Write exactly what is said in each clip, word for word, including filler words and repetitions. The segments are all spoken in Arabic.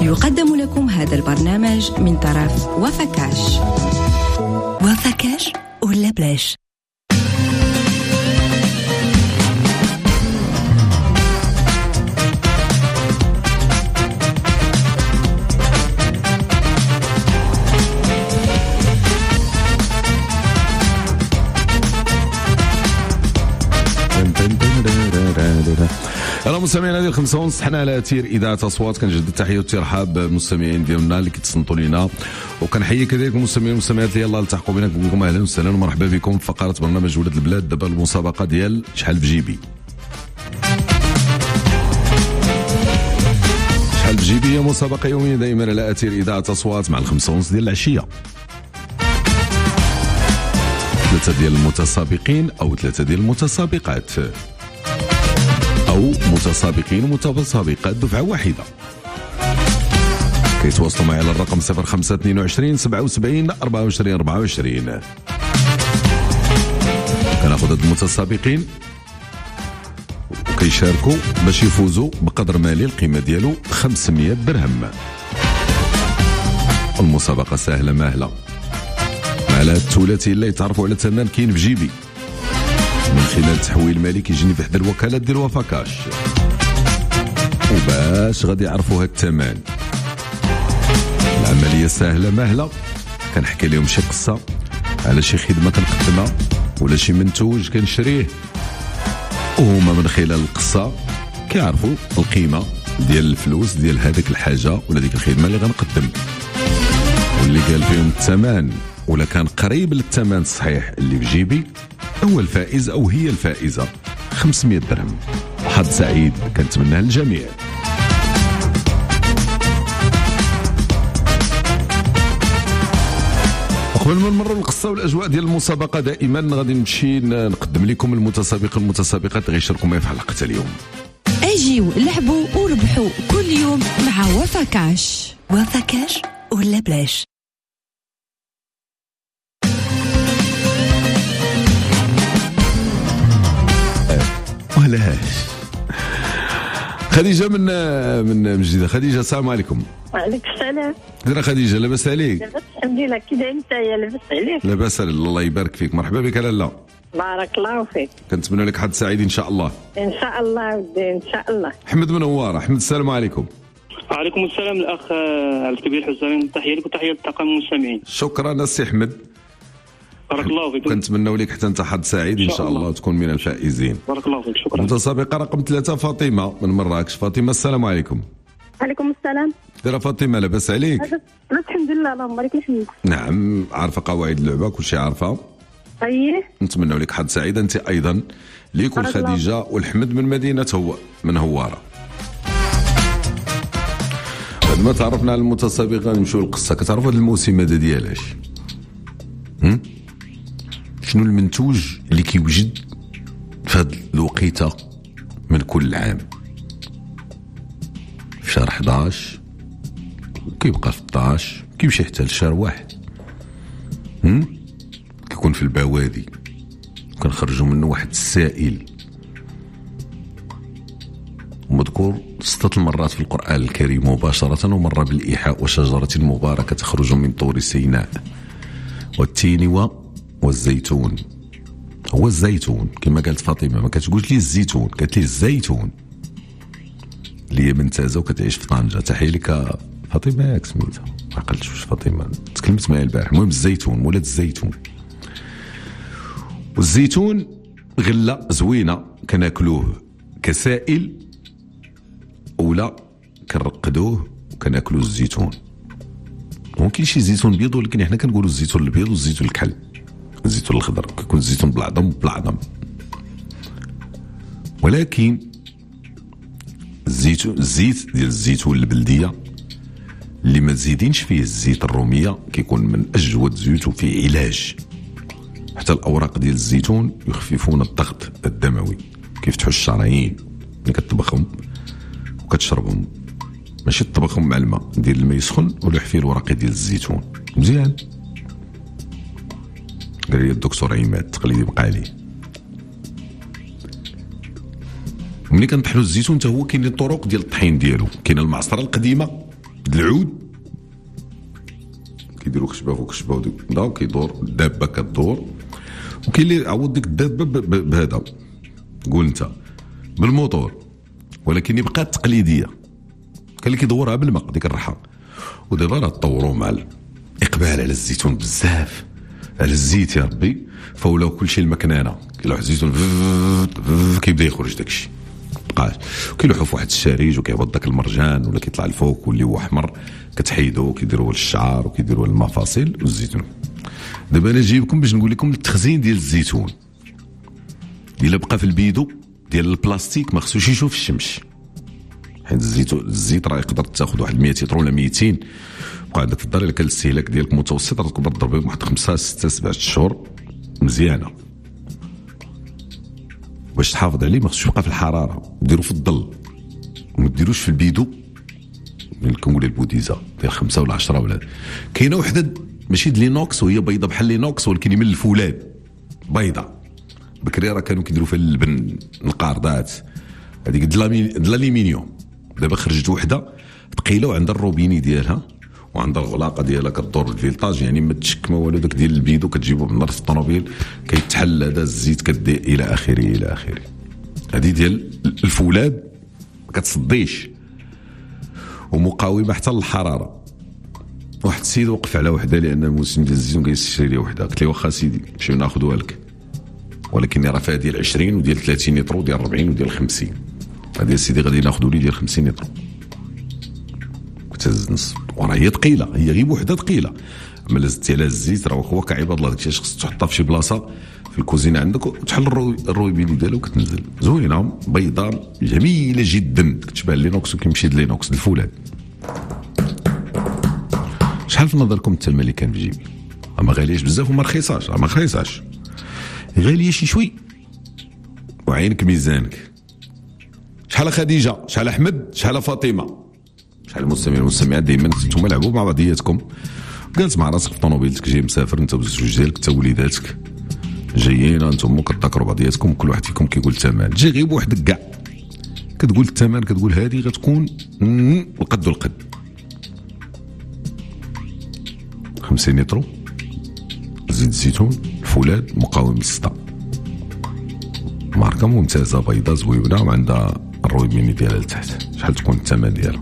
يقدم لكم هذا البرنامج من طرف وفكاش. وفكاش ولا بلاش؟ الو مستمعينا ديال خمسة ونص، حنا على اثير اذاعه اصوات. كنجدد التحيه والترحاب بالمستمعين ديالنا اللي كيتصنتوا لينا، وكنحيي كذلك المستمعين والمستمعات اللي يلاه التحقوا بنا. كنقول لكم اهلا وسهلا ومرحبا بكم في فقره برنامج ولاد البلاد. دابا المسابقه ديال شحال في جيبي. شحال في جيبي هي مسابقه يوميه دائما على اثير اذاعه اصوات مع الخمسة ونص ديال العشيه. ثلاثه ديال المتسابقين او ثلاثه ديال المتسابقات أو متسابقين ومتسابقات دفعة واحدة كيتواصلوا معي على الرقم صفر خمسة اثنين وعشرين سبعة وسبعين أربعة وعشرين أربعة وعشرين. كناخذ هاد المتسابقين وكيشاركوا باش يفوزوا بقدر مالي القيمة ديالو خمسمية درهم. المسابقة سهلة ماهلة، على الثلاثي اللي يتعرفوا على ثمن كاين في جيبي من خلال تحويل مالي كيجيني في احدى الوكالات ديال وفكاش. وباش غادي يعرفوا هاد الثمن، العمليه سهله ماهله. كنحكي لهم شي قصه على شي خدمه كنقدمها ولا شي منتوج كنشريه، وهما من خلال القصه كيعرفوا القيمه ديال الفلوس ديال هذيك الحاجه ولا ديك الخدمه اللي غنقدم. واللي قال فيهم الثمن ولا كان قريب للثمن الصحيح اللي في جيبي هو الفائز أو هي الفائزة. خمسمية درهم. حظ سعيد كنتمناه للجميع. قبل ما نمروا القصة والأجواء ديال المسابقة دائما غادي نمشي نقدم لكم المتسابقين والمتسابقات اللي غيشاركوا معايا في حلقة اليوم. اجيو لعبوا وربحوا كل يوم مع وفكاش. وفكاش ولا بلاش؟ ولاش. خديجة من من جديدة. خديجة السلام عليكم. وعليكم السلام. ديرا خديجة، لاباس عليك؟ لاباس الحمد لله. كي داير نتايا؟ لاباس عليك؟ لاباس الله يبارك فيك. مرحبا بك لالا. بارك الله فيك. كنتمنى لك حظ سعيد ان شاء الله. ان شاء الله ودي ان شاء الله. احمد من نواره. احمد السلام عليكم. وعليكم السلام الاخ عبد الكبير الحسين. تحيه لك وتحيه للطاقم المستمعين. شكرا السي احمد. بارك الله فيك. كنتمنوا لك حتى انت حظ سعيد ان شاء الله وتكون من الفائزين. بارك الله فيك. شكرا. متسابقه رقم ثلاثة فاطمه من مراكش. فاطمه السلام عليكم. عليكم السلام. ديرا فاطمه لاباس عليك؟ الحمد لله اللهم بارك فيك. نعم، عارفه قواعد اللعبه كلشي عارفه. اييه. نتمنوا لك حظ سعيد انت ايضا. ليكم خديجه والحمد من مدينه هو من هواره. بعد ما تعرفنا على المتسابقين نمشيو للقصه. كتعرفوا هذا الموسم هذا ديالاش؟ هم؟ شنو المنتوج اللي كيوجد في هذه الوقيته من كل عام؟ في شهر حداش كيبقى في اثناش كيمشي حتى لشهر واحد. هم؟ كيكون في البوادي كنخرجوا منه واحد السائل مذكور ستة المرات في القرآن الكريم مباشرة، ومرة بالإيحاء وشجرة مباركة تخرج من طور سيناء والتين والزيتون. هو الزيتون كما قالت فاطمة، ما كتقولش لي الزيتون، قالت لي الزيتون اللي هي منتازة وكتعيش في طنجة. تحية لك فاطمة. ياك سميتها ما عقلتش واش فاطمة، تكلمت معايا البارح. المهم الزيتون ولاد الزيتون. والزيتون غلة زوينة كناكلوه كسائل ولا كنرقدوه وكناكلو الزيتون. ممكن شي زيتون بيض، ولكن احنا كنقولوا الزيتون البيض والزيتون الكحل. الزيتون الخضر كيكون الزيتون بالعظم بالعظم، ولكن الزيتون الزيت ديال الزيتون البلديه اللي ما تزيدينش فيه الزيت الروميه كيكون من اجود زيوت وفيه علاج. حتى الاوراق ديال الزيتون يخففون الضغط الدموي، كيفتحوا الشرايين ملي كتطبخهم وكتشربهم. ماشي تطبخهم مع الماء، دير الماء يسخن ولوح الورقي ديال الزيتون مزيان. قال لي الدكتور عماد التقليدي بقالي ملي كنطحنوا الزيتون حتى هو كاين الطرق ديال الطحين ديالو. كاين المعصره القديمه العود كيديروا خشبه فوق خشبه وداك كيدور الدابه كدور، وكاين اللي عوض ديك الدابه بهذا قول انت بالموتور، ولكن يبقى التقليديه. كان اللي كيدورها بالماء ديك الرحى. ودابا راه تطوروا مع الاقبال على الزيتون بزاف، على الزيت يا ربي، فولاو كلشي المكنانه كيلوح الزيتون كيبدا يخرج داكشي بقاش، كيلوحوا في واحد الشريج وكيهبط داك المرجان ولا كيطلع الفوق واللي هو احمر كتحيدوه وكيديروه للشعر وكيديروه للمفاصل والزيتون. دابا انا جايبكم باش نقول لكم التخزين ديال الزيتون. الا بقى في البيدو ديال البلاستيك ما خصوش يشوف الشمس، حيت الزيت الزيت راه يقدر تاخذ واحد مية لتر ولا ميتين، بقى عندك في الدار الا كان الاستهلاك ديالك متوسط راه تقدر تضرب واحد خمسة ستة سبعة شهور مزيانه. باش تحافظ عليه ما خصوش يبقى في الحراره، ديرو في الظل وما ديروش في البيدو اللي كنقول البوديزه ديال خمسة ولا عشرة ولا. كاينه وحده ماشي د لينوكس وهي بيضه بحال لينوكس ولكن من الفولاذ بيضه. بكري راه كانوا كيديروا في اللبن القاردات هذيك د الالومنيوم، دابا خرجت وحده ثقيله وعندها الروبيني ديالها وعندها الغلاقه ديالها كدور الفيلطاج، يعني ما تشك ما والو. داك ديال البيدو كتجيبو بالنار في الطوموبيل كيتحل هذا الزيت كدي الى اخره الى اخره. هذه ديال الفولاذ ما كتصديش ومقاومه حتى للحراره. واحد السيد وقف على وحده لان الموسم ديال الزيتون كيشري لي وحده، قلت له واخا سيدي نمشيو ناخذوها لك، ولكن راه فيها ديال عشرين وديال ثلاثين لتر وديال أربعين وديال خمسين. هذه سيدي غادي ناخذوا لي ديال خمسين لتر. كنت نص وراه هي ثقيله، هي غير وحده ثقيله. اما لزتي على الزيت راه هو كعباد الله داكشي خصك تحطها في شي بلاصه في الكوزينه عندك وتحل الرويبيني ديالو وكتنزل زوينه بيضاء جميله جدا كتشبه لينوكس وكيمشي لينوكس الفولاذ. شحال في نظركم الثمن اللي كان في جيبي؟ ما غالياش بزاف وما رخيصاش، ما رخيصاش، غاليه شي شوي وعينك ميزانك. شحال خديجه، شحال احمد، شحال فاطمه، شحال المستمعين والمستمعات. دائما نتوما لعبوا مع بعضياتكم، جالس مع راسك في طوموبيلتك جاي مسافر انت وزوج ديالك انت وليداتك جايين انتم كتذكروا بعضياتكم، كل واحد فيكم كيقول الثمن. تجي غير بوحدك كاع كتقول الثمن، كتقول هذه غتكون القد والقد. خمسين لتر زيت الزيتون الفولاذ مقاوم للصدى، ماركه ممتازه بيضاء زوينه وعندها الرويبيني ديالها لتحت. شحال تكون الثمن ديالها؟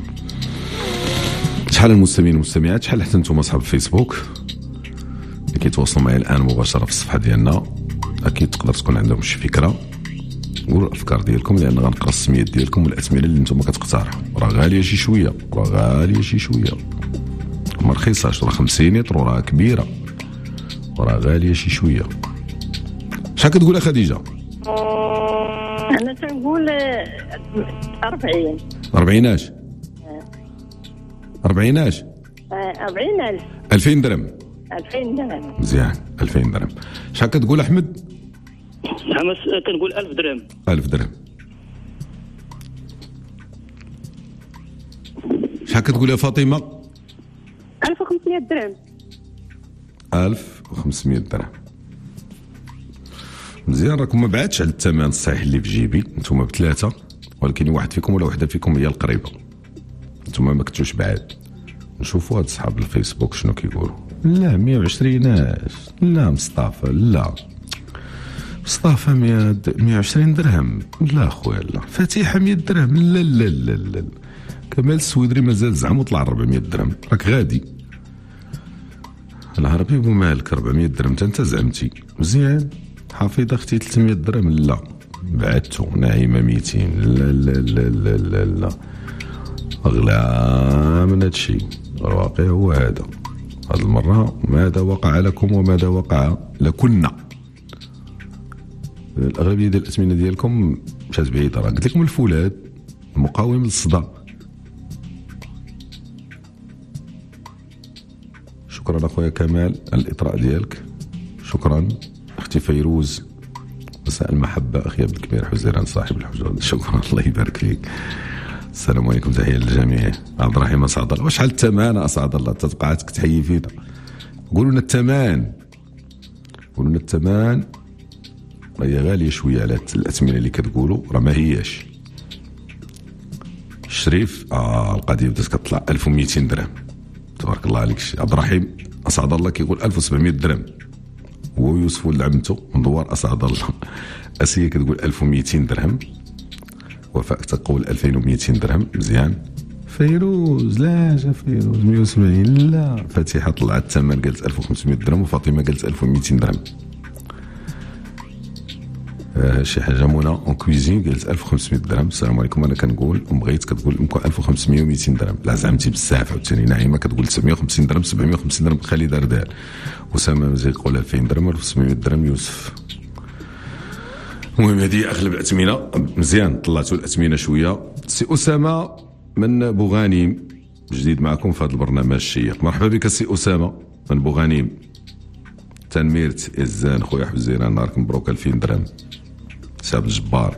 شحال المستمعين والمستمعات، شحال حتى نتوما اصحاب الفيسبوك اللي كيتواصلوا معايا الان مباشره في الصفحه ديالنا، اكيد تقدر تكون عندهم شي فكره. قولوا الافكار ديالكم لان غنقرا السميات ديالكم والاثمنه اللي نتوما كتقترحوا. راه غاليه شي شويه، راه غاليه شي شويه، ما رخيصاش، راه خمسين لتر وراه كبيره وراه غاليه شي شويه. شحال كتقول خديجه؟ انا تنقول أربعين. أربعين اش؟ أربعين اش؟ أربعين ألف. ألفين درهم. ألفين درهم. مزيان، ألفين درهم. شحال كتقول احمد؟ حماس كنقول ألف درهم. ألف درهم. شحال كتقول يا فاطمه؟ ألف وخمسمية درهم. ألف وخمسمية درهم. مزيان، راكم ما بعدش على الثمن الصحيح اللي في جيبي نتوما بثلاثه، ولكن واحد فيكم ولا وحده فيكم هي القريبه. نتوما ما كنتوش بعاد. نشوفوا هاد صحاب الفيسبوك شنو كيقولوا. لا مية وعشرين اش؟ لا مصطفى لا مصطفى مية وعشرين درهم. لا خويا لا. فاتحه مية درهم. لا لا لا لا. كمال السويدري مازال زعما طلع أربعمية درهم، راك غادي. العربي بمالك أربعمية درهم انت زعمتي. مزيان. حفيظه اختي ثلاثمية درهم. لا بعدتو. نعيمه ميتين. لا لا لا لا لا, لا. أغلى من هادشي. الواقع هو هذا. هاد المرة ماذا وقع لكم وماذا وقع لكنا. الأغلبية ديال الأثمنة ديالكم مشات بعيدة. راه قلت لكم الفولاذ مقاوم للصدى. شكرا أخويا كمال على الإطراء ديالك. شكرا أختي فيروز. مساء المحبة أخي عبد الكبير حزيران صاحب الحجاج. شكرا الله يبارك فيك. السلام عليكم، تحيه للجميع. عبد الرحيم اسعد الله. وشحال الثمن اسعد الله؟ تتبقى عاد كتحيي فينا. قولوا لنا الثمن، قولوا لنا الثمن. هي غاليه شويه على الاثمنه اللي كتقولوا، راه ما هياش. الشريف اه القضيه بدات كتطلع ألف ومئتين درهم. تبارك الله عليك عبد الرحيم اسعد الله كيقول ألف وسبعمائة درهم. هو يوسف ولد عمته مدوار اسعد الله. اسيه كتقول ألف ومئتين درهم. وفاء تقول ألفين ومئتين درهم. مزيان. فيروز لا جا فيروز مئة وسبعين لا. فاتحه طلعت الثمن قالت ألف وخمسمائة درهم وفاطمه قالت ألف ومئتين درهم. آه شي حاجه منى اون كويزين قالت ألف وخمسمائة درهم. السلام عليكم انا كنقول ام بغيت كتقول امكم ألف وخمسمائة و200 درهم. لا زعمتي بزاف. عاوتاني نعيمه كتقول تسعمائة وخمسين درهم سبعمائة وخمسين درهم. خالد اردال. اسامه مزيد يقول ألفين درهم ألف وسبعمائة درهم. يوسف المهم هذه اغلب الاثمنه. مزيان طلعتوا الاثمنه شويه. سي اسامه من بوغانيم جديد معكم في هذا البرنامج الشيق. مرحبا بك سي اسامه من بوغانيم. تنميرت ازان خويا حزيران نهارك مبروك ألفين درهم. شاب الجبار.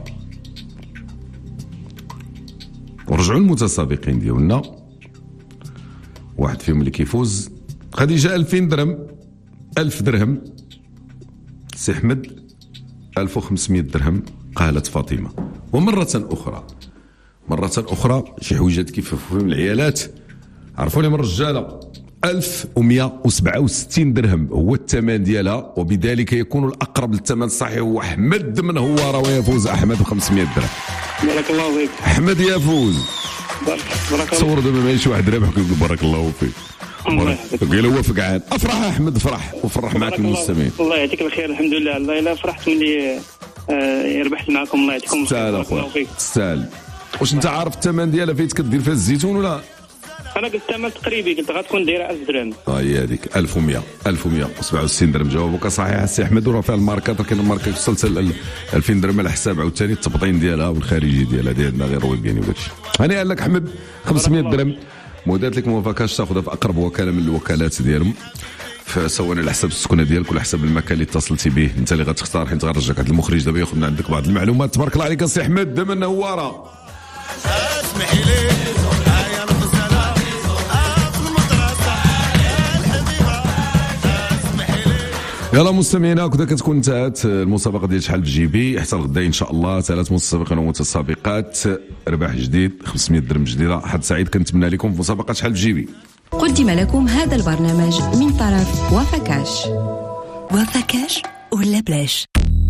ورجعوا المتسابقين ديالنا واحد فيهم اللي كيفوز خديجه ألفين درهم. ألف درهم. سي احمد ألف وخمسمائة درهم. قالت فاطمه. ومره اخرى مرة أخرى شي حويجات كيف فهم العيالات عرفوني من الرجالة ألف ومئة وسبعة وستين درهم هو الثمن ديالها. وبذلك يكون الأقرب للثمن الصحيح هو أحمد من هوارة ويفوز أحمد ب خمسمائة درهم. بارك الله فيك أحمد يفوز. بارك الله. تصور دابا ما شي واحد رابح كيقول بارك الله فيك. قال هو فقعان. افرح أحمد فرح وفرح معك المستمعين. الله يعطيك الخير. الحمد لله. الله الا فرحت ملي ربحت معكم. الله يعطيكم الخير. تستاهل اخويا تستاهل. واش انت عارف الثمن ديالها فايت كدير فيها الزيتون ولا؟ انا قلت الثمن تقريبي قلت غتكون دايره ألف درهم. اه هي هذيك ألف ومئة ألف ومئة وسبعة وستين درهم. جوابك صحيح السي احمد. وراه فيها الماركات كاين الماركه وصلت ل ألفين درهم على حساب عاوتاني التبطين ديالها والخارجي ديالها دي عندنا غير رويبياني وداكشي. هاني لك احمد خمسمائة درهم. مودات لك موافقاش تاخذها في اقرب وكاله من الوكالات ديالهم سواء على حساب السكنه ديالك ولا حساب المكان اللي اتصلتي به. انت اللي غتختار حيت غنرجعك عند المخرج دابا ياخذ من عندك بعض المعلومات. تبارك الله عليك السي احمد دابا من هواره. اسمحي لي هيا الغزاله في المدرسه الحبيبه. اسمحي لي. يلا مستمعينا هكذا كتكون انتهت المسابقه ديال شحال في جيبي. حتى الغدا ان شاء الله ثلاث متسابقين ومتسابقات رباح جديد خمسمائة درهم جديده. حد سعيد كنتمنى لكم في مسابقه شحال في جيبي. قدم لكم هذا البرنامج من طرف وفاكاش. وفاكاش ولا بلاش.